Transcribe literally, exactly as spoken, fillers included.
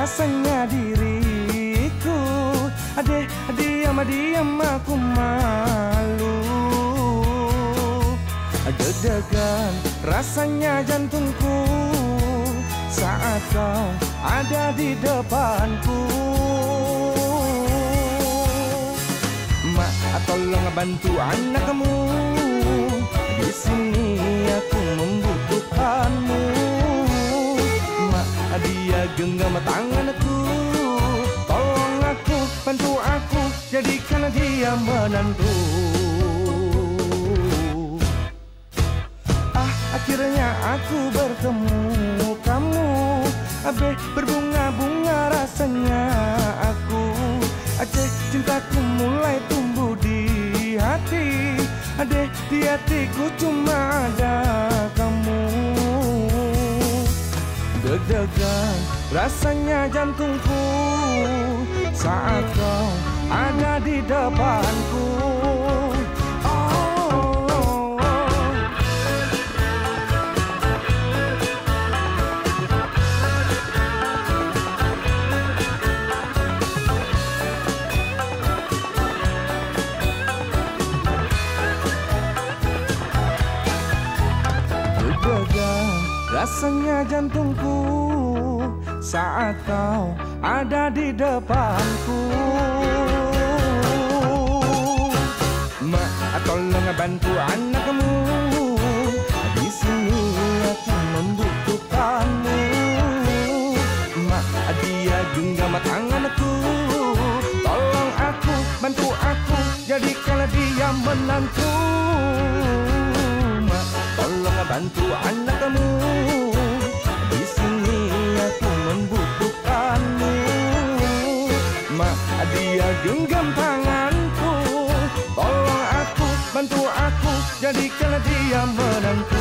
rasanya diriku. Ade, diam-diam aku malu. Deg-degan rasanya jantungku saat kau ada di depanku. Mak, tolong bantu anak kamu. Di sini aku membutuhkanmu. Mak, dia genggam tanganku. Tolong aku, bantu aku, jadikan dia menantu. Ah, akhirnya aku bertemu kamu. Abe, berbunga-bunga rasanya aku. Aceh, cintaku mulai tumbuh di hati. Ade, di hatiku cuma ada kamu. Deg-degan rasanya jantungku saat kau ada di depanku. Rasanya jantungku saat kau ada di depanku. Mak, tolong bantu anakmu. Di sini aku membutuhkanmu. Mak, dia genggam tanganku. Tolong aku, bantu aku, jadikan dia menantu. Mak, tolong bantu anakmu. Di sini aku membutuhkanmu. Mak, dia genggam tanganku. Tolong aku, bantu aku, jadikan dia menantu.